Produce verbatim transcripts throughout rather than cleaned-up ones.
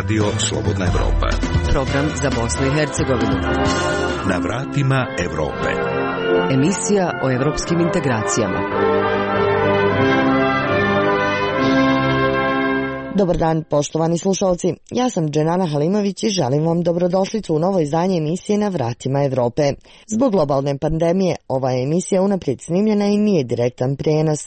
Radio Slobodna Evropa. Program za Bosnu i Hercegovinu. Na vratima Evrope. Emisija o evropskim integracijama. Dobar dan, poštovani slušalci. Ja sam Dženana Halimović i želim vam dobrodošlicu u novo izdanje emisije Na vratima Evrope. Zbog globalne pandemije, ova je emisija unaprijed snimljena i nije direktan prijenos.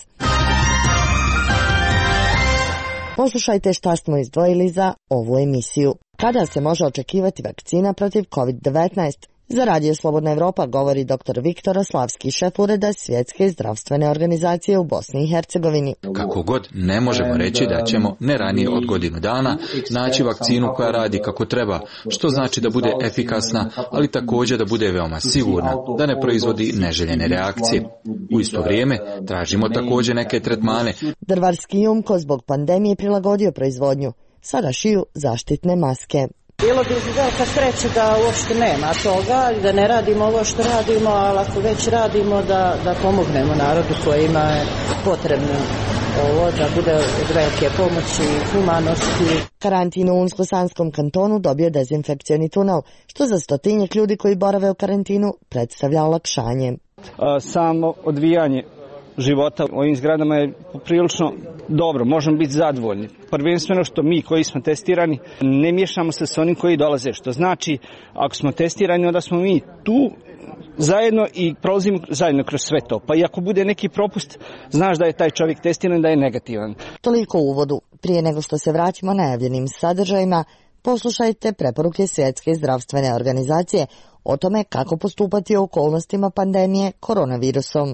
Poslušajte šta smo izdvojili za ovu emisiju. Kada se može očekivati vakcina protiv kovid devetnaest? Za Radio Slobodna Evropa govori doktor Viktor Oslavski, šef ureda Svjetske zdravstvene organizacije u Bosni i Hercegovini. Kako god, ne možemo reći da ćemo ne ranije od godinu dana naći vakcinu koja radi kako treba, što znači da bude efikasna, ali također da bude veoma sigurna, da ne proizvodi neželjene reakcije. U isto vrijeme tražimo također neke tretmane. Drvarski Jumko zbog pandemije prilagodio proizvodnju. Sada šiju zaštitne maske. Bilo bi velika sreća da uopšte nema toga, da ne radimo ovo što radimo, ali ako već radimo da, da pomognemo narodu kojima je potrebno ovo, da bude od velike pomoći i humanosti. Karantin u Unsko-Sanskom kantonu dobio dezinfekcioni tunel, što za stotinjak ljudi koji borave u karantinu predstavlja olakšanje. Samo odvijanje života u ovim zgradama je prilično dobro, možemo biti zadovoljni. Prvenstveno što mi koji smo testirani ne miješamo se s onim koji dolaze, što znači ako smo testirani onda smo mi tu zajedno i prolazimo zajedno kroz sve to. Pa i ako bude neki propust, znaš da je taj čovjek testiran, da je negativan. Toliko u uvodu. Prije nego što se vratimo najavljenim sadržajima, poslušajte preporuke Svjetske zdravstvene organizacije o tome kako postupati u okolnostima pandemije koronavirusom.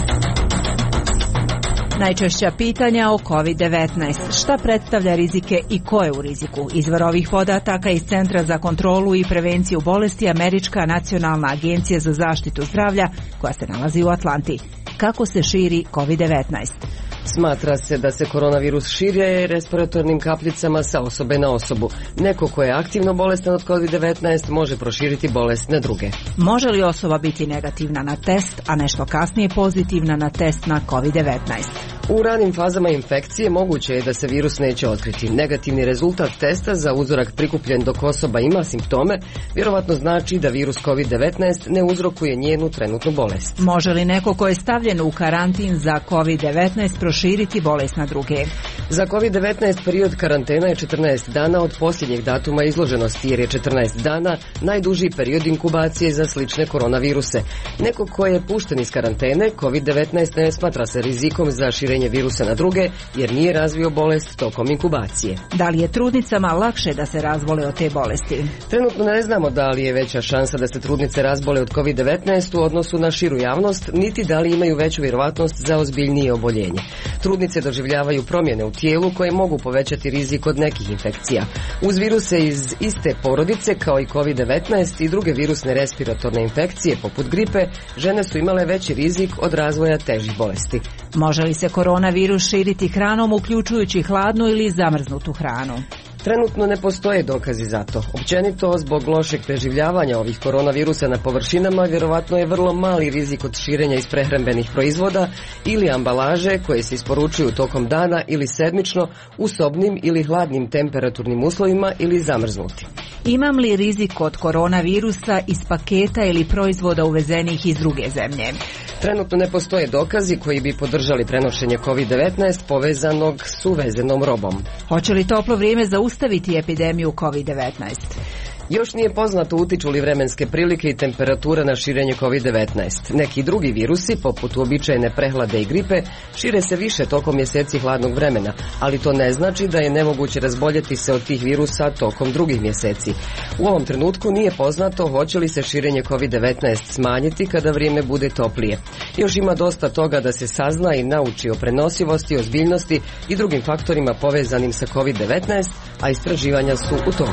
Najčešća pitanja o kovid devetnaest. Šta predstavlja rizike i ko je u riziku? Izvor ovih podataka iz Centra za kontrolu i prevenciju bolesti Američka nacionalna agencija za zaštitu zdravlja koja se nalazi u Atlanti. Kako se širi kovid devetnaest? Smatra se da se koronavirus širi respiratornim kapljicama sa osobe na osobu. Neko ko je aktivno bolestan od kovid devetnaest može proširiti bolest na druge. Može li osoba biti negativna na test, a nešto kasnije pozitivna na test na kovid devetnaest? U ranim fazama infekcije moguće je da se virus neće otkriti. Negativni rezultat testa za uzorak prikupljen dok osoba ima simptome vjerovatno znači da virus kovid devetnaest ne uzrokuje njenu trenutnu bolest. Može li neko ko je stavljen u karantin za kovid devetnaest proširiti bolest na druge? Za kovid devetnaest period karantena je četrnaest dana od posljednjeg datuma izloženosti, jer je četrnaest dana najduži period inkubacije za slične koronaviruse. Neko ko je pušten iz karantene, kovid devetnaest ne smatra se rizikom za širenje virusa na druge, jer nije razvio bolest tokom inkubacije. Da li je trudnicama lakše da se razbole od te bolesti? Trenutno ne znamo da li je veća šansa da se trudnice razbole od kovid devetnaest u odnosu na širu javnost, niti da li imaju veću vjerovatnost za ozbiljnije oboljenje. Trudnice doživljavaju promjene u tijelu koje mogu povećati rizik od nekih infekcija. Uz viruse iz iste porodice kao i kovid devetnaest i druge virusne respiratorne infekcije poput gripe, žene su imale veći rizik od razvoja težih bolesti. Može li se koronavirus širiti hranom uključujući hladnu ili zamrznutu hranu? Trenutno ne postoje dokazi za to. Općenito, zbog lošeg preživljavanja ovih koronavirusa na površinama, vjerovatno je vrlo mali rizik od širenja iz prehrambenih proizvoda ili ambalaže koje se isporučuju tokom dana ili sedmično u sobnim ili hladnim temperaturnim uslovima ili zamrznuti. Imam li rizik od koronavirusa iz paketa ili proizvoda uvezenih iz druge zemlje? Trenutno ne postoje dokazi koji bi podržali prenošenje kovid devetnaest povezanog s uvezenom robom. Hoće li toplo vrijeme zaustaviti epidemiju kovid devetnaest? Još nije poznato utiču li vremenske prilike i temperatura na širenje kovid devetnaest. Neki drugi virusi, poput uobičajene prehlade i gripe, šire se više tokom mjeseci hladnog vremena, ali to ne znači da je nemoguće razboljeti se od tih virusa tokom drugih mjeseci. U ovom trenutku nije poznato hoće li se širenje kovid devetnaest smanjiti kada vrijeme bude toplije. Još ima dosta toga da se sazna i nauči o prenosivosti, ozbiljnosti i drugim faktorima povezanim sa kovid devetnaest, a istraživanja su u toku.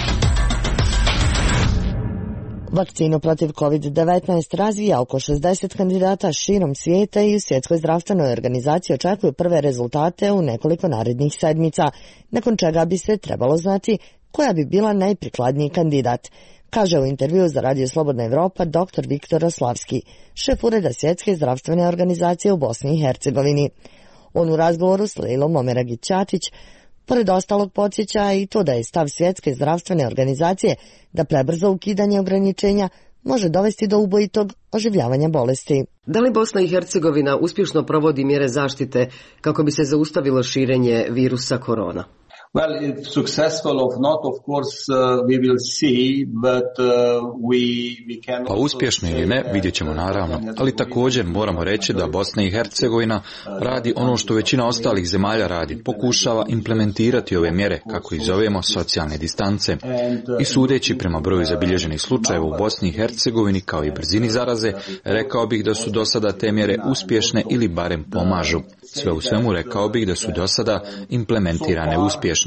Vakcinu protiv kovid devetnaest razvija oko šezdeset kandidata širom svijeta i u Svjetskoj zdravstvenoj organizaciji očekuju prve rezultate u nekoliko narednih sedmica, nakon čega bi se trebalo znati koja bi bila najprikladniji kandidat, kaže u intervju za Radio Slobodna Evropa doktor Viktor Oslavski, šef ureda Svjetske zdravstvene organizacije u Bosni i Hercegovini. On u razgovoru s Lejlom Omeragić-Ćatić Pored ostalog podsjeća i to da je stav Svjetske zdravstvene organizacije da prebrzo ukidanje ograničenja može dovesti do ubojitog oživljavanja bolesti. Da li Bosna i Hercegovina uspješno provodi mjere zaštite kako bi se zaustavilo širenje virusa korona? Well, if successful or not, of course, uh, we will see, but uh, we we can. Pa uspješno ili ne, vidjet ćemo naravno, ali također moramo reći da Bosna i Hercegovina radi ono što većina ostalih zemalja radi, pokušava implementirati ove mjere, kako ih zovemo, socijalne distance. I sudeći prema broju zabilježenih slučajeva u Bosni i Hercegovini kao i brzini zaraze, rekao bih da su do sada te mjere uspješne ili barem pomažu. Sve u svemu rekao bih da su do sada implementirane uspješno.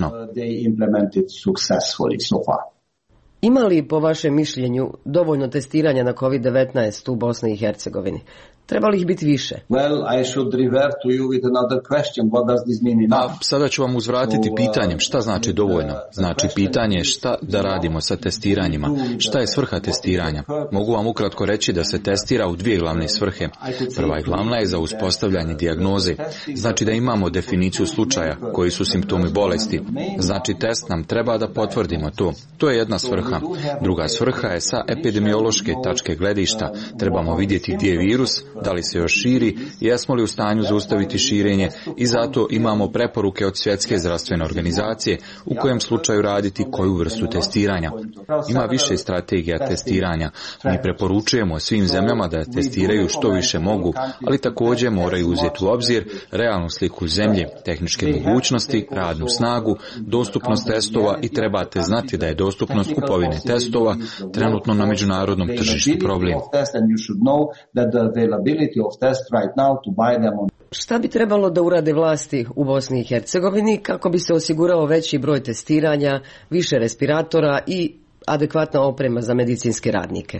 Ima li po vašem mišljenju dovoljno testiranja na kovid devetnaest u Bosni i Hercegovini? Treba li ih biti više? Well, I should revert to you with another question. What does this mean enough? A sada ću vam uzvratiti pitanjem šta znači dovoljno. Znači pitanje je šta da radimo sa testiranjima. Šta je svrha testiranja? Mogu vam ukratko reći da se testira u dvije glavne svrhe. Prva i glavna je za uspostavljanje dijagnoze. Znači da imamo definiciju slučaja koji su simptomi bolesti. Znači test nam treba da potvrdimo to. To je jedna svrha. Druga svrha je sa epidemiološke tačke gledišta. Trebamo vidjeti gdje je virus, da li se još širi, jesmo li u stanju zaustaviti širenje i zato imamo preporuke od Svjetske zdravstvene organizacije u kojem slučaju raditi koju vrstu testiranja. Ima više strategija testiranja. Mi preporučujemo svim zemljama da testiraju što više mogu, ali također moraju uzeti u obzir realnu sliku zemlje, tehničke mogućnosti, radnu snagu, dostupnost testova i trebate znati da je dostupnost kupovine testova trenutno na međunarodnom tržištu problem. Šta bi trebalo da urade vlasti u Bosni i Hercegovini kako bi se osigurao veći broj testiranja, više respiratora i adekvatna oprema za medicinske radnike?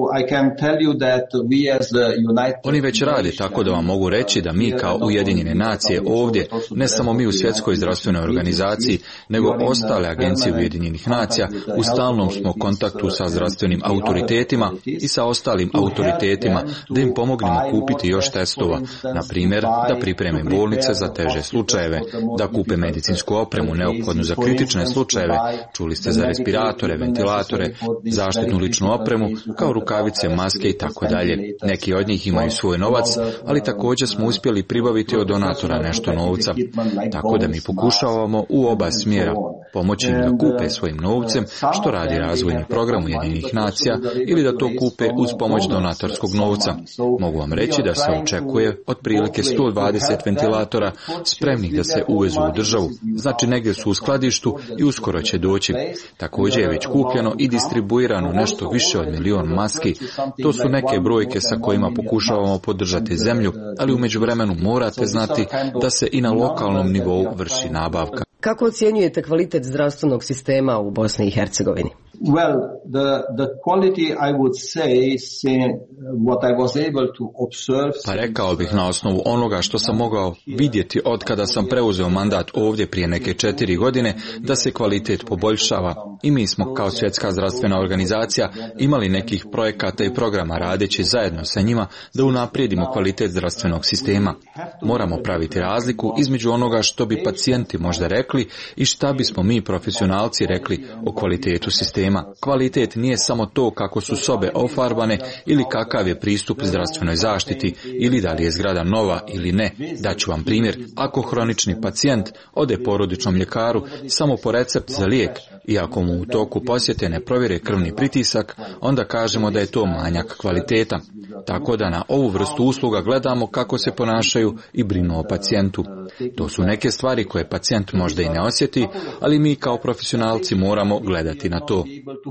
Oni već rade, tako da vam mogu reći da mi kao Ujedinjene nacije ovdje, ne samo mi u Svjetskoj zdravstvenoj organizaciji, nego ostale agencije Ujedinjenih nacija, u stalnom smo kontaktu sa zdravstvenim autoritetima i sa ostalim autoritetima da im pomognemo kupiti još testova, na primjer da pripreme bolnice za teže slučajeve, da kupe medicinsku opremu neophodnu za kritične slučajeve, čuli ste za respiratore, ventilatore, zaštitnu ličnu opremu, kao rukavice, maske i tako dalje. Neki od njih imaju svoj novac, ali također smo uspjeli pribaviti od donatora nešto novca. Tako da mi pokušavamo u oba smjera pomoći im da kupe svojim novcem, što radi razvojni program Ujedinjenih nacija, ili da to kupe uz pomoć donatorskog novca. Mogu vam reći da se očekuje otprilike sto dvadeset ventilatora spremnih da se uvezu u državu. Znači negdje su u skladištu i uskoro će doći. Također je već kupljeno i distribuirano nešto više od milion maski. To su neke brojke sa kojima pokušavamo podržati zemlju, ali u međuvremenu morate znati da se i na lokalnom nivou vrši nabavka. Kako ocjenjujete kvalitet zdravstvenog sistema u Bosni i Hercegovini? Well, the the quality I would say, say what I was able to observe. Pa rekao bih na osnovu onoga što sam mogao vidjeti od kada sam preuzeo mandat ovdje prije neke četiri godine, da se kvalitet poboljšava. I mi smo kao Svjetska zdravstvena organizacija imali nekih projekata i programa radeći zajedno sa njima da unaprijedimo kvalitet zdravstvenog sistema. Moramo praviti razliku između onoga što bi pacijenti možda rekli i šta bismo mi profesionalci rekli o kvalitetu sistema. Kvalitet nije samo to kako su sobe ofarbane ili kakav je pristup zdravstvenoj zaštiti ili da li je zgrada nova ili ne. Daću vam primjer. Ako hronični pacijent ode porodičnom ljekaru samo po recept za lijek i ako mu u toku posjete ne provjere krvni pritisak, onda kažemo da je to manjak kvaliteta. Tako da na ovu vrstu usluga gledamo kako se ponašaju i brinu o pacijentu. To su neke stvari koje pacijent možda i ne osjeti, ali mi kao profesionalci moramo gledati na to.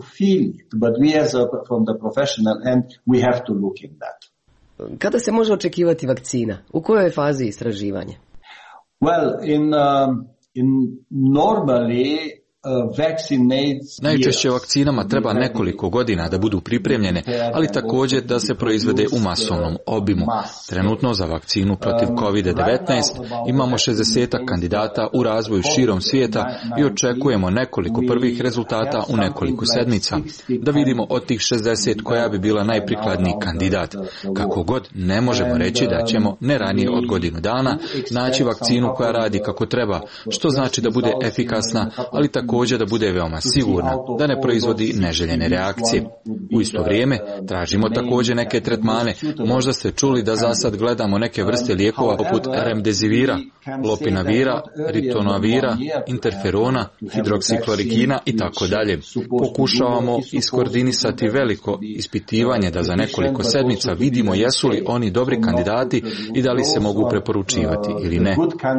Kada se može očekivati vakcina? U kojoj je fazi istraživanja? Well, in, uh, in normally Najčešće vakcinama treba nekoliko godina da budu pripremljene, ali također da se proizvede u masovnom obimu. Trenutno za vakcinu protiv kovid devetnaest imamo šezdeset kandidata u razvoju širom svijeta i očekujemo nekoliko prvih rezultata u nekoliko sedmica, da vidimo od tih šezdeset koja bi bila najprikladniji kandidat. Kako god, ne možemo reći da ćemo ne ranije od godinu dana naći vakcinu koja radi kako treba, što znači da bude efikasna, ali također da bude veoma sigurna, da ne proizvodi neželjene reakcije. U isto vrijeme tražimo također neke tretmane. Možda ste čuli da za sad gledamo neke vrste lijekova poput remdesivira, lopinavira, ritonavira, interferona, hidroksiklorikina i tako dalje. Pokušavamo iskoordinisati veliko ispitivanje da za nekoliko sedmica vidimo jesu li oni dobri kandidati i da li se mogu preporučivati ili ne.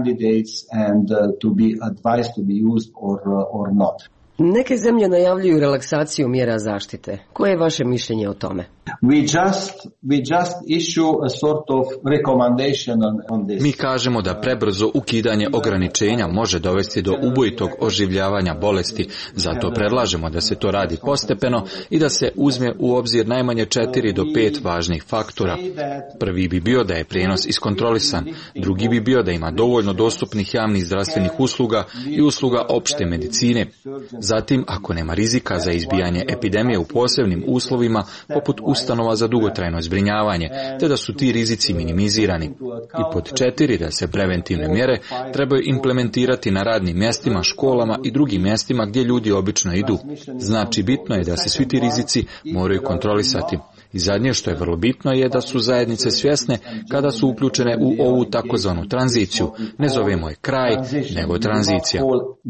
Neke zemlje najavljuju relaksaciju mjera zaštite. Koje je vaše mišljenje o tome? We just, we just issue a sort of recommendation on, on this. Mi kažemo da prebrzo ukidanje ograničenja može dovesti do ubojitog oživljavanja bolesti, zato predlažemo da se to radi postepeno i da se uzme u obzir najmanje četiri do pet važnih faktora. Prvi bi bio da je prijenos iskontrolisan, drugi bi bio da ima dovoljno dostupnih javnih zdravstvenih usluga i usluga opšte medicine. Zatim, ako nema rizika za izbijanje epidemije u posebnim uslovima, poput ustanova za dugotrajno zbrinjavanje, te da su ti rizici minimizirani. I pod četiri, da se preventivne mjere trebaju implementirati na radnim mjestima, školama i drugim mjestima gdje ljudi obično idu. Znači, bitno je da se svi ti rizici moraju kontrolisati. I zadnje što je vrlo bitno je da su zajednice svjesne kada su uključene u ovu takozvanu tranziciju. Ne zovemo je kraj, nego tranzicija.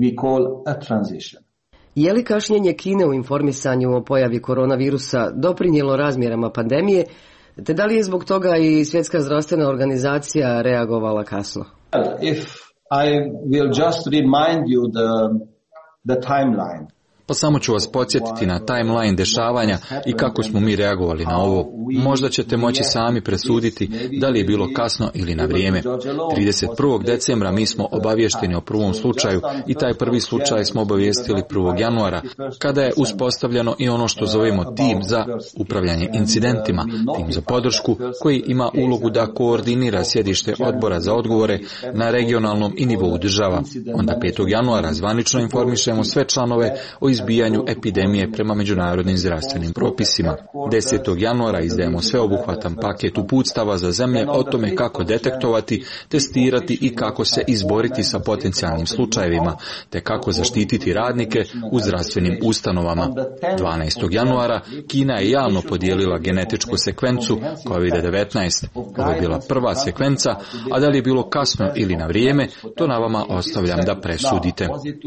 Je li kašnjenje Kine u informisanju o pojavi koronavirusa doprinijelo razmjerama pandemije, te da li je zbog toga i Svjetska zdravstvena organizacija reagovala kasno? If I will just remind you the, the timeline. Pa samo ću vas podsjetiti na timeline dešavanja i kako smo mi reagovali na ovo. Možda ćete moći sami presuditi da li je bilo kasno ili na vrijeme. trideset prvog decembra mi smo obavješteni o prvom slučaju i taj prvi slučaj smo obavijestili prvog januara, kada je uspostavljeno i ono što zovemo tim za upravljanje incidentima, tim za podršku, koji ima ulogu da koordinira sjedište odbora za odgovore na regionalnom i nivou država. Onda petog januara zvanično informišemo sve članove o izbijanju epidemije prema međunarodnim zdravstvenim propisima. desetog januara izdajemo sveobuhvatan paket uputstava za zemlje o tome kako detektovati, testirati i kako se izboriti sa potencijalnim slučajevima, te kako zaštititi radnike u zdravstvenim ustanovama. dvanaestog januara Kina je javno podijelila genetičku sekvencu kovid devetnaest. Ovo je bila prva sekvenca, a da li je bilo kasno ili na vrijeme, to na vama ostavljam da presudite.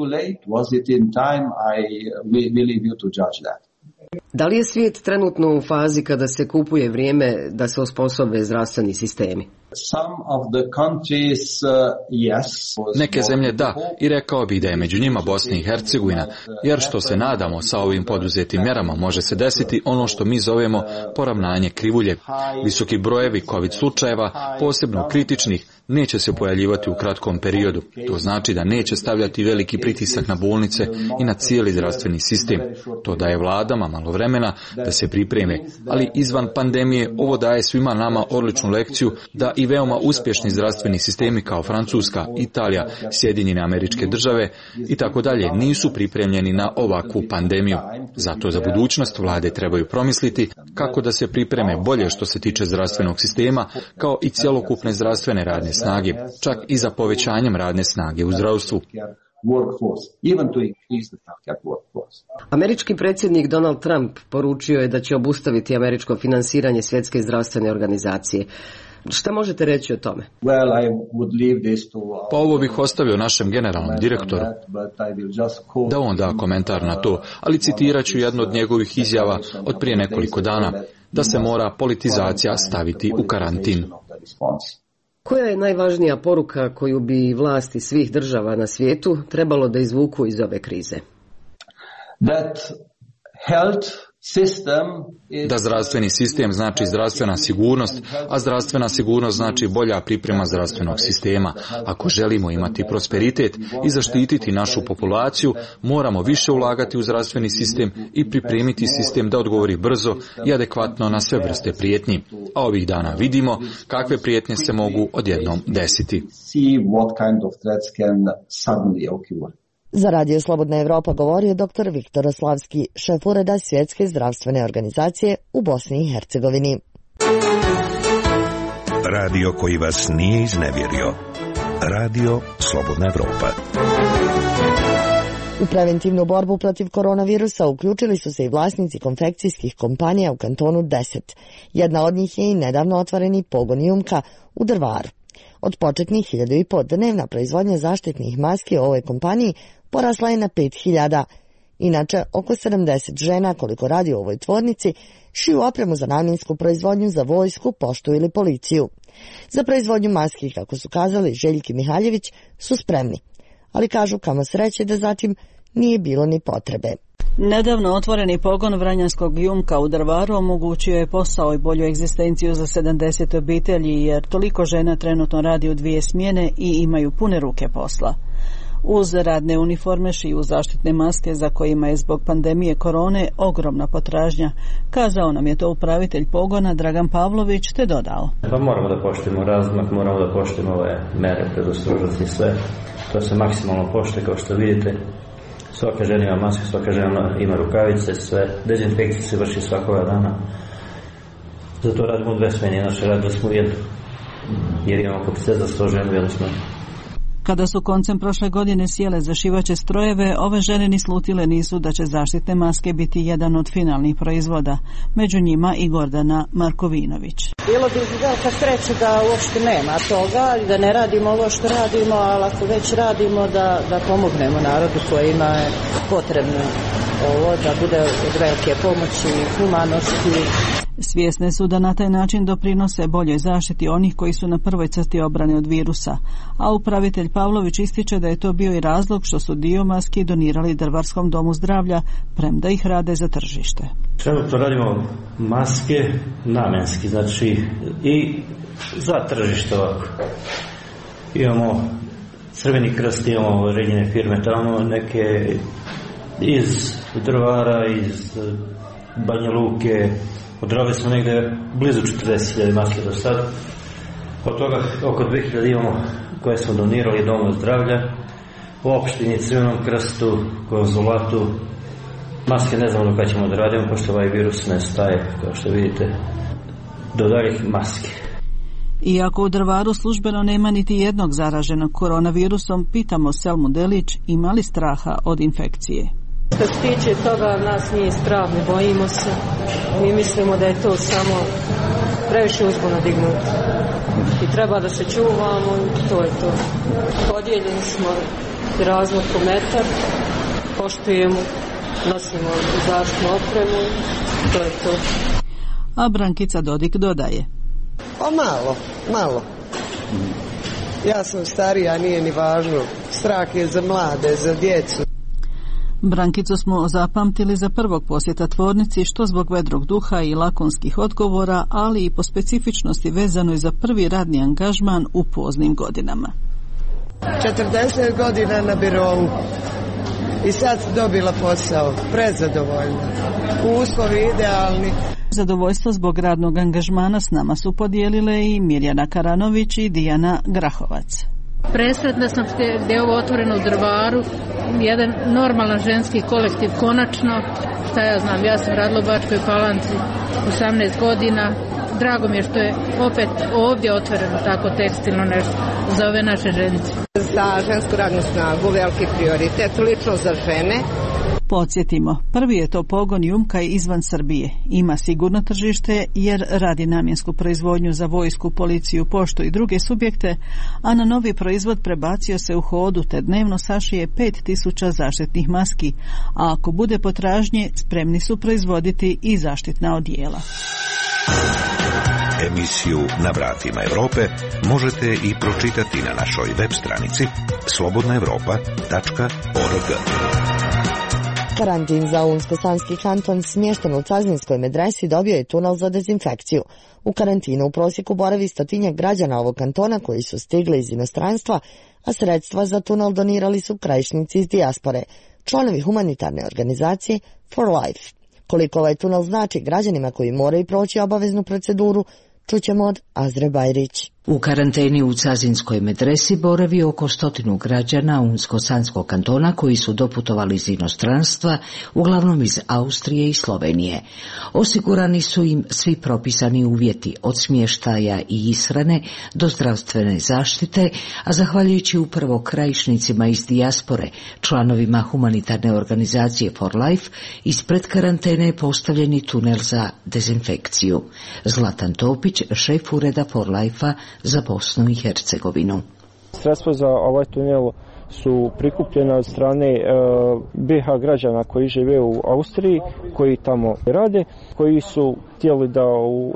Da li je svijet trenutno u fazi kada se kupuje vrijeme da se osposobe zdravstveni sistemi? Neke zemlje da, i rekao bih da je među njima Bosna i Hercegovina, jer što se nadamo sa ovim poduzetim mjerama može se desiti ono što mi zovemo poravnanje krivulje. Visoki brojevi COVID slučajeva, posebno kritičnih, neće se pojavljivati u kratkom periodu. To znači da neće stavljati veliki pritisak na bolnice i na cijeli zdravstveni sistem. To daje vladama malo vremena da se pripreme, ali izvan pandemije ovo daje svima nama odličnu lekciju da i veoma uspješni zdravstveni sistemi kao Francuska, Italija, Sjedinjene Američke Države i tako dalje nisu pripremljeni na ovakvu pandemiju. Zato za budućnost vlade trebaju promisliti kako da se pripreme bolje što se tiče zdravstvenog sistema, kao i cjelokupne zdravstvene radne snage, čak i za povećanjem radne snage u zdravstvu. Američki predsjednik Donald Trump poručio je da će obustaviti američko finansiranje Svjetske zdravstvene organizacije. Šta možete reći o tome? Pa ovo bih ostavio našem generalnom direktoru, da on da komentar na to, ali citirat ću jednu od njegovih izjava od prije nekoliko dana, da se mora politizacija staviti u karantin. Koja je najvažnija poruka koju bi vlasti svih država na svijetu trebalo da izvuku iz ove krize? That health Da zdravstveni sistem znači zdravstvena sigurnost, a zdravstvena sigurnost znači bolja priprema zdravstvenog sistema. Ako želimo imati prosperitet i zaštititi našu populaciju, moramo više ulagati u zdravstveni sistem i pripremiti sistem da odgovori brzo i adekvatno na sve vrste prijetnji. A ovih dana vidimo kakve prijetnje se mogu odjednom desiti. Za Radio Slobodna Evropa govorio doktor Viktor Oslavski, šef ureda Svjetske zdravstvene organizacije u Bosni i Hercegovini. Radio koji vas nije iznevjerio. Radio Slobodna Evropa. U preventivnu borbu protiv koronavirusa uključili su se i vlasnici konfekcijskih kompanija u kantonu deset. Jedna od njih je i nedavno otvoreni pogon Jumka u Drvaru. Od početnih hiljadu i po dnevna proizvodnja zaštitnih maski u ovoj kompaniji porasla je na pet hiljada. Inače, oko sedamdeset žena koliko radi u ovoj tvornici šiju opremu za namjensku proizvodnju za vojsku, poštu ili policiju. Za proizvodnju maski, kako su kazali Željki Mihaljević, su spremni, ali kažu kamo sreće da zatim nije bilo ni potrebe. Nedavno otvoreni pogon Vranjanskog Jumka u Drvaru omogućio je posao i bolju egzistenciju za sedamdeset obitelji, jer toliko žena trenutno radi u dvije smjene i imaju pune ruke posla. Uz radne uniforme šiju zaštitne maske za kojima je zbog pandemije korone ogromna potražnja. Kazao nam je to upravitelj pogona Dragan Pavlović, te dodao. Pa moramo da poštujemo razmak, moramo da poštujemo ove mere predostrožnosti i sve. To se maksimalno poštuje, kao što vidite. Svaka žena ima masku, svaka žena ima rukavice, sve. Dezinfekcija se vrši svakoga dana. Zato radimo dve smjene, inače radili smo jednu. Jer imamo kapacitet za sto žena u jednu smjenu. Kada su koncem prošle godine sjele za šivaće strojeve, ove žene ni slutile nisu da će zaštitne maske biti jedan od finalnih proizvoda. Među njima i Gordana Markovinović. Bilo bi velika sreća da uopšte nema toga, da ne radimo ovo što radimo, ali ako već radimo da, da pomognemo narodu kojima je potrebno ovo, da bude od velike pomoći i humanosti. Svjesne su da na taj način doprinose boljoj zaštiti onih koji su na prvoj crti obrane od virusa, a upravitelj Pavlović ističe da je to bio i razlog što su dio maski donirali Drvarskom domu zdravlja, premda ih rade za tržište. Trenutno radimo maske namjenski, znači i za tržište ovako. Imamo Crveni krst, imamo redjene firme tamo, neke iz Drvara, iz Banja Luke. Odradili smo negdje blizu četrdeset hiljada maske do sada. Od toga oko dvije hiljade imamo koje smo donirali domu zdravlja, u opštini, Crvenom krstu, konzulatu. Maske ne znamo do kada ćemo da radimo, pošto ovaj virus ne staje, kao što vidite, do daljih maske. Iako u Drvaru službeno nema niti jednog zaraženog koronavirusom, pitamo Selmu Delić ima li straha od infekcije. Što se tiče toga, nas nije strah, ne bojimo se. Mi mislimo da je to samo previše uzbuna dignuti. I treba da se čuvamo i to je to. Podijeljeni smo razlog po metar, poštujemo, nosimo zaštitnu opremu i to je to. A Brankica Dodik dodaje. O malo, malo. Ja sam starija, nije ni važno. Strah je za mlade, za djecu. Brankicu smo zapamtili za prvog posjeta tvornici, što zbog vedrog duha i lakonskih odgovora, ali i po specifičnosti vezanoj za prvi radni angažman u poznim godinama. četrdeset godina na birovu i sad dobila posao, prezadovoljna. Uslovi idealni. Zadovoljstvo zbog radnog angažmana s nama su podijelile i Mirjana Karanović i Dijana Grahovac. Presretna sam gdje je ovo otvoreno u Drvaru, jedan normalan ženski kolektiv konačno, šta ja znam, ja sam radila u Bačkoj Palanci osamnaest godina, drago mi je što je opet ovdje otvoreno tako tekstilno nešto za ove naše ženice. Za žensku radnu snagu veliki prioritet, lično za žene. Podsjetimo, prvi je to pogon Jumka izvan Srbije. Ima sigurno tržište jer radi namjensku proizvodnju za vojsku, policiju, poštu i druge subjekte, a na novi proizvod prebacio se u hodu te dnevno sašije pet tisuća zaštitnih maski, a ako bude potražnje, spremni su proizvoditi i zaštitna odijela. Emisiju Na vratima Evrope možete i pročitati na našoj web stranici slobodna evropa tačka org. Karantin za Unsko-Sanski kanton smješten u Cazinskoj medresi dobio je tunel za dezinfekciju. U karantinu u prosjeku boravi stotinjak građana ovog kantona koji su stigli iz inostranstva, a sredstva za tunel donirali su krajišnici iz dijaspore, članovi humanitarne organizacije For Life. Koliko ovaj tunel znači građanima koji moraju proći obaveznu proceduru, čućemo od Azre Bajrić. U karanteni u Cazinskoj medresi boravi oko stotinu građana Unsko-Sanskog kantona koji su doputovali iz inostranstva, uglavnom iz Austrije i Slovenije. Osigurani su im svi propisani uvjeti od smještaja i ishrane do zdravstvene zaštite, a zahvaljujući upravo krajišnicima iz dijaspore, članovima humanitarne organizacije For Life, ispred karantene je postavljeni tunel za dezinfekciju. Zlatan Topić, šef ureda For Life-a za Bosnu i Hercegovinu. Sredstva za ovaj tunel su prikupljena od strane e, B H građana koji žive u Austriji, koji tamo rade, koji su htjeli da u, u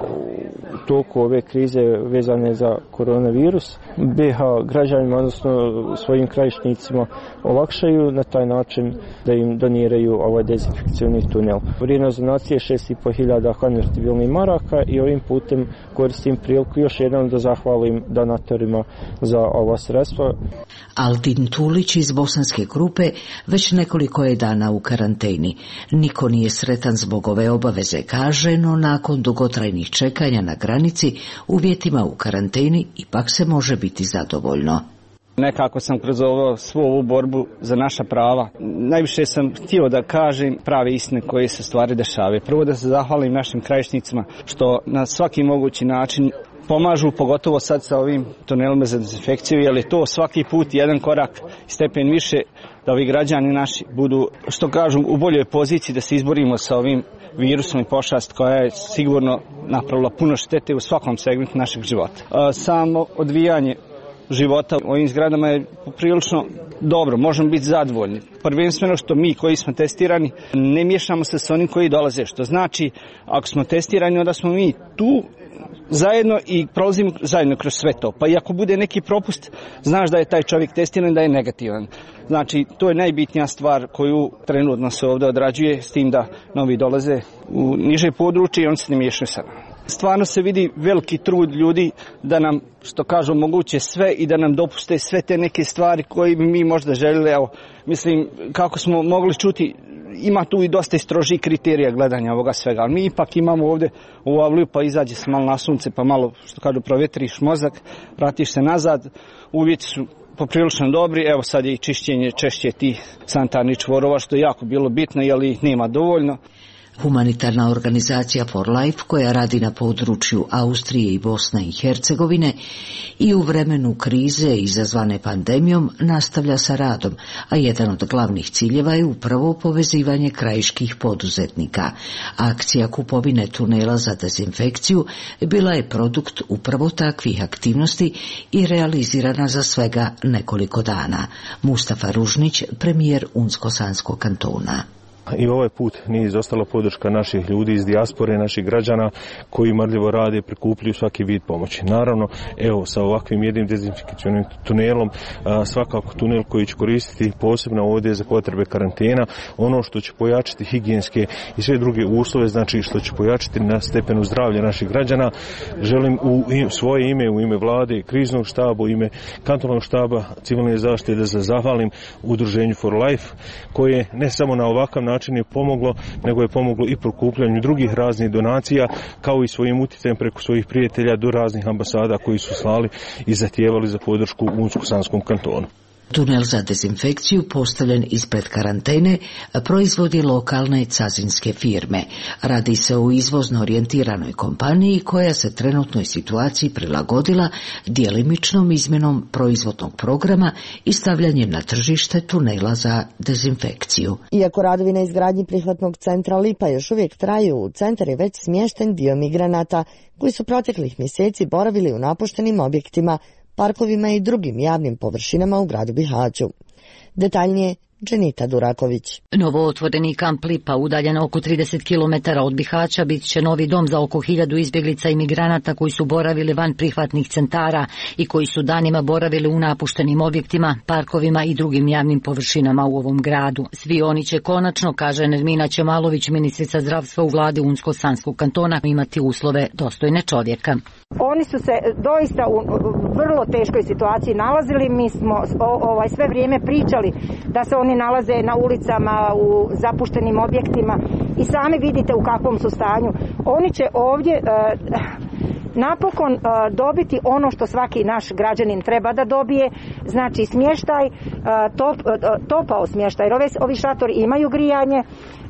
toku ove krize vezane za koronavirus B H građanima, odnosno svojim krajišnicima olakšaju na taj način da im doniraju ovaj dezinfekcioni tunel. Vrijednost donacije je šest i po hiljada konvertibilnih maraka i ovim putem koristim priliku još jednom da zahvalim donatorima za ova sredstva. Aldin Tulić iz bosanske grupe već nekoliko je dana u karanteni. Niko nije sretan zbog ove obaveze, kaže, no nakon dugotrajnih čekanja na granici, uvjetima u karanteni ipak se može biti zadovoljno. Nekako sam kroz ovo, svu ovu borbu za naša prava, najviše sam htio da kažem prave istine koje se stvari dešavaju. Prvo da se zahvalim našim krajišnicima što na svaki mogući način pomažu, pogotovo sad sa ovim tunelima za dezinfekciju, jer je to svaki put jedan korak i stepen više da ovi građani naši budu, što kažu, u boljoj poziciji da se izborimo sa ovim virusom i pošast koja je sigurno napravila puno štete u svakom segmentu našeg života. Samo odvijanje života u ovim zgradama je prilično dobro, možemo biti zadovoljni. Prvenstveno što mi koji smo testirani ne miješamo se sa onim koji dolaze, što znači ako smo testirani onda smo mi tu zajedno i prolazimo zajedno kroz sve to. Pa i ako bude neki propust, znaš da je taj čovjek testiran, da je negativan. Znači, to je najbitnija stvar koju trenutno se ovdje odrađuje, s tim da novi dolaze u niže područje i on se ne miješaju sa nama. Stvarno se vidi veliki trud ljudi da nam, što kažu, omoguće sve i da nam dopuste sve te neke stvari koje bi mi možda željeli. Evo, mislim, kako smo mogli čuti, ima tu i dosta strožih kriterija gledanja ovoga svega, ali mi ipak imamo ovdje u avliju, pa izađe se malo na sunce, pa malo, što kažu, provjetriš mozak, vratiš se nazad, uvjeti su poprilično dobri, evo sad je i čišćenje češće tih sanitarnih čvorova, što je jako bilo bitno, jer ih nema dovoljno. Humanitarna organizacija For Life, koja radi na području Austrije i Bosne i Hercegovine i u vremenu krize izazvane pandemijom nastavlja sa radom, a jedan od glavnih ciljeva je upravo povezivanje krajiških poduzetnika. Akcija kupovine tunela za dezinfekciju bila je produkt upravo takvih aktivnosti i realizirana za svega nekoliko dana. Mustafa Ružnić, premijer Unsko-Sanskog kantona. I ovaj put nije izostala podrška naših ljudi iz dijaspore, naših građana koji marljivo rade i prikupljaju svaki vid pomoći. Naravno, evo, sa ovakvim jednim dezinfekcijnim tunelom, svakako tunel koji će koristiti posebno ovdje za potrebe karantena, ono što će pojačati higijenske i sve druge uslove, znači što će pojačati na stepenu zdravlja naših građana. Želim u svoje ime, u ime vlade, kriznog štaba, u ime kantonalnog štaba civilne zaštite da se zahvalim udruženju For Life, koje ne samo na ovakav način je pomoglo, nego je pomoglo i prikupljanju drugih raznih donacija, kao i svojim utjecajem preko svojih prijatelja do raznih ambasada koji su slali i zahtijevali za podršku u Unsko-Sanskom kantonu. Tunel za dezinfekciju postavljen ispred karantene proizvodi lokalne cazinske firme. Radi se o izvozno orijentiranoj kompaniji koja se trenutnoj situaciji prilagodila djelimičnom izmjenom proizvodnog programa i stavljanjem na tržište tunela za dezinfekciju. Iako radovi na izgradnji prihvatnog centra Lipa još uvijek traju, u centar je već smješten dio migranata koji su proteklih mjeseci boravili u napuštenim objektima, parkovima i drugim javnim površinama u gradu Bihaću. Detaljnije Dženita Duraković. Novootvoreni kamp Lipa, udaljen oko trideset kilometara od Bihaća, bit će novi dom za oko hiljadu izbjeglica i migranata koji su boravili van prihvatnih centara i koji su danima boravili u napuštenim objektima, parkovima i drugim javnim površinama u ovom gradu. Svi oni će konačno, kaže Nermina Čemalović, ministrica zdravstva u vladi Unsko-Sanskog kantona, imati uslove dostojne čovjeka. Oni su se doista u vrlo teškoj situaciji nalazili. Mi smo ovaj sve vrijeme pričali da se oni nalaze na ulicama, u zapuštenim objektima i sami vidite u kakvom su stanju. Oni će ovdje e, napokon e, dobiti ono što svaki naš građanin treba da dobije, znači smještaj, e, top, e, topao smještaj. Ove, ovi šatori imaju grijanje, e,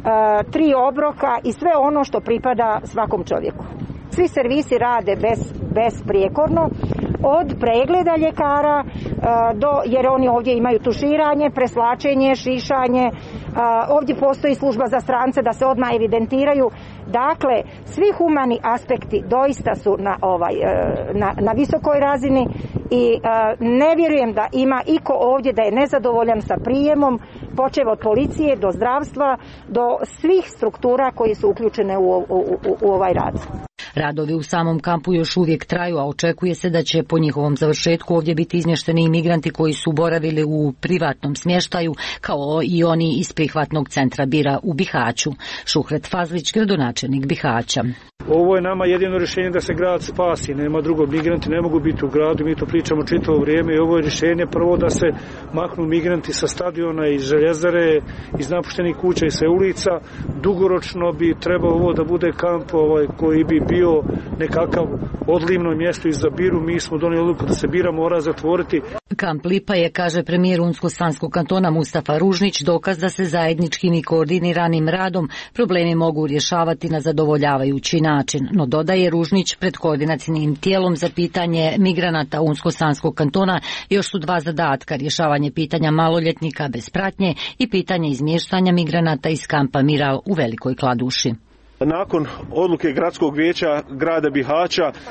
tri obroka i sve ono što pripada svakom čovjeku. Svi servisi rade bez, besprijekorno, od pregleda ljekara, do, jer oni ovdje imaju tuširanje, preslačenje, šišanje, ovdje postoji služba za strance da se odmah evidentiraju. Dakle, svi humani aspekti doista su na, ovaj, na, na visokoj razini i ne vjerujem da ima iko ovdje da je nezadovoljan sa prijemom, počev od policije do zdravstva, do svih struktura koji su uključene u, u, u, u ovaj rad. Radovi u samom kampu još uvijek traju, a očekuje se da će po njihovom završetku ovdje biti izmješteni i migranti koji su boravili u privatnom smještaju, kao i oni iz prihvatnog centra Bira u Bihaću. Šuhret Fazlić, gradonačelnik Bihaća. Ovo je nama jedino rješenje da se grad spasi, nema drugo, migranti ne mogu biti u gradu, mi to pričamo čitavo vrijeme i ovo je rješenje prvo da se maknu migranti sa stadiona, iz željezare, iz napuštenih kuća i sa ulica. Dugoročno bi trebalo ovo da bude kamp ovaj, koji bi bio nekakav odlivno mjesto i za Biru. Mi smo donijeli odluku da se Bira mora zatvoriti. Kamp Lipa je, kaže premijer Unsko-Sanskog kantona Mustafa Ružnić, dokaz da se zajedničkim i koordiniranim radom problemi mogu rješavati na zadovoljavajući način. No, dodaje Ružnić, pred koordinacijnim tijelom za pitanje migranata Unsko-Sanskog kantona još su dva zadatka: rješavanje pitanja maloljetnika bez pratnje i pitanje izmještanja migranata iz kampa Miral u Velikoj Kladuši. Nakon odluke gradskog vijeća grada Bihaća uh,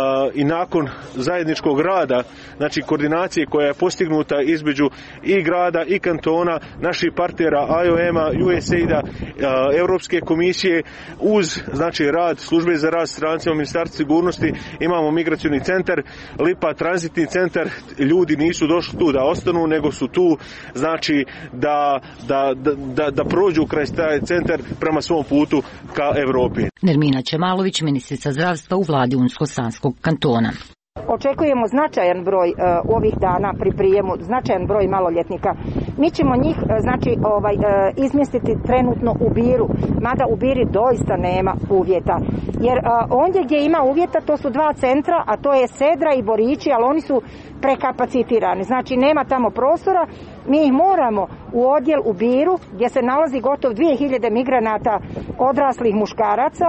i nakon zajedničkog rada, znači koordinacije koja je postignuta između i grada i kantona, naših partnera I O M-a, U S A I D-a, uh, Europske komisije, uz znači rad službe za rad strancima Ministarstva sigurnosti, imamo migracioni centar Lipa, tranzitni centar. Ljudi nisu došli tu da ostanu, nego su tu znači da, da, da, da prođu kraj taj centar prema svom putu ka Evropi. Nermina Čemalović, ministrica zdravstva u vladi Unsko-Sanskog kantona. Očekujemo značajan broj uh, ovih dana pri prijemu, značajan broj maloljetnika. Mi ćemo njih uh, znači ovaj uh, izmjestiti trenutno u Biru, mada u Biri doista nema uvjeta. Jer uh, ondje gdje ima uvjeta to su dva centra, a to je Sedra i Borići, ali oni su prekapacitirani. Znači nema tamo prostora. Mi ih moramo u odjel u Biru gdje se nalazi gotovo dvije hiljade migranata odraslih muškaraca.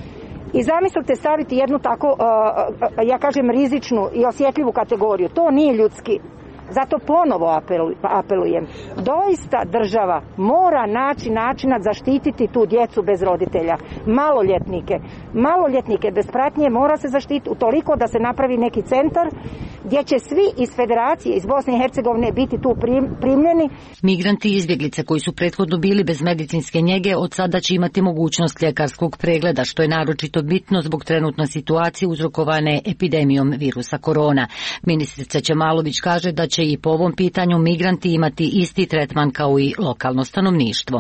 I zamislite staviti jednu tako, ja kažem, rizičnu i osjetljivu kategoriju. To nije ljudski. Zato ponovo apelujem. Doista država mora naći načina zaštititi tu djecu bez roditelja. Maloljetnike. Maloljetnike bez pratnje mora se zaštititi utoliko da se napravi neki centar gdje će svi iz federacije, iz Bosne i Hercegovine biti tu primljeni. Migranti i izbjeglice koji su prethodno bili bez medicinske njege od sada će imati mogućnost ljekarskog pregleda, što je naročito bitno zbog trenutne situacije uzrokovane epidemijom virusa korona. Ministrica Čemalović kaže da će i po ovom pitanju migranti imati isti tretman kao i lokalno stanovništvo.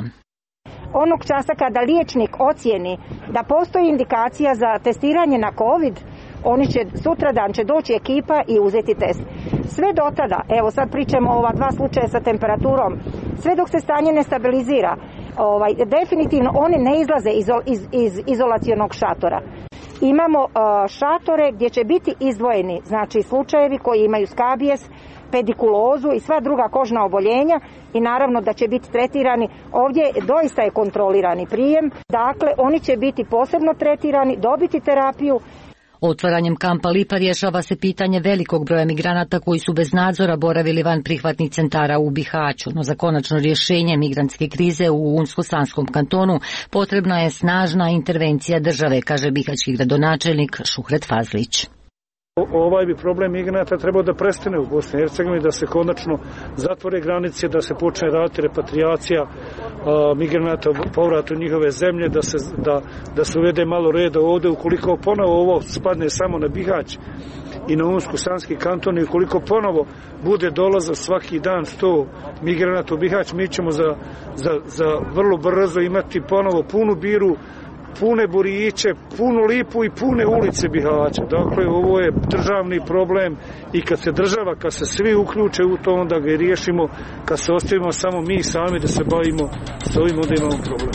Onog časa kada liječnik ocijeni da postoji indikacija za testiranje na COVID, oni će, sutradan će doći ekipa i uzeti test. Sve do tada, evo sad pričamo o ova dva slučaja sa temperaturom, sve dok se stanje ne stabilizira, ovaj, definitivno oni ne izlaze iz, iz, iz izolacionog šatora. Imamo uh, šatore gdje će biti izdvojeni, znači slučajevi koji imaju skabijes, pedikulozu i sva druga kožna oboljenja i naravno da će biti tretirani. Ovdje doista je kontrolirani prijem, dakle oni će biti posebno tretirani, dobiti terapiju. Otvaranjem kampa Lipa rješava se pitanje velikog broja migranata koji su bez nadzora boravili van prihvatnih centara u Bihaću, no za konačno rješenje migrantske krize u Unsko-Sanskom kantonu potrebna je snažna intervencija države, kaže bihaćki gradonačelnik Šuhret Fazlić. Ovaj bi problem migranata trebao da prestane u Bosni i Hercegovini, da se konačno zatvore granice, da se počne raditi repatriacija a, migranata, povrat u njihove zemlje, da se, da, da se uvede malo reda ovde. Ukoliko ponovo ovo spadne samo na Bihać i na Unsko-Sanski kanton i ukoliko ponovo bude dolaza svaki dan sto migranata u Bihać, mi ćemo za, za, za vrlo brzo imati ponovo punu biru, pune Boriće, punu Lipu i pune ulice Bihaća. Dakle, ovo je državni problem i kad se država, kad se svi uključe u to, onda ga i riješimo. Kad se ostavimo samo mi sami da se bavimo s ovim, onda imamo problem.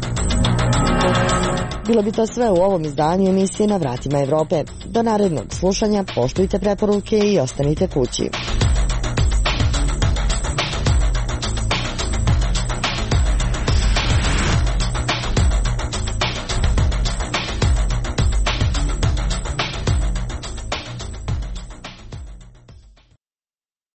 Bilo bi to sve u ovom izdanju emisije Na vratima Evrope. Do narednog slušanja poštujte preporuke i ostanite kući.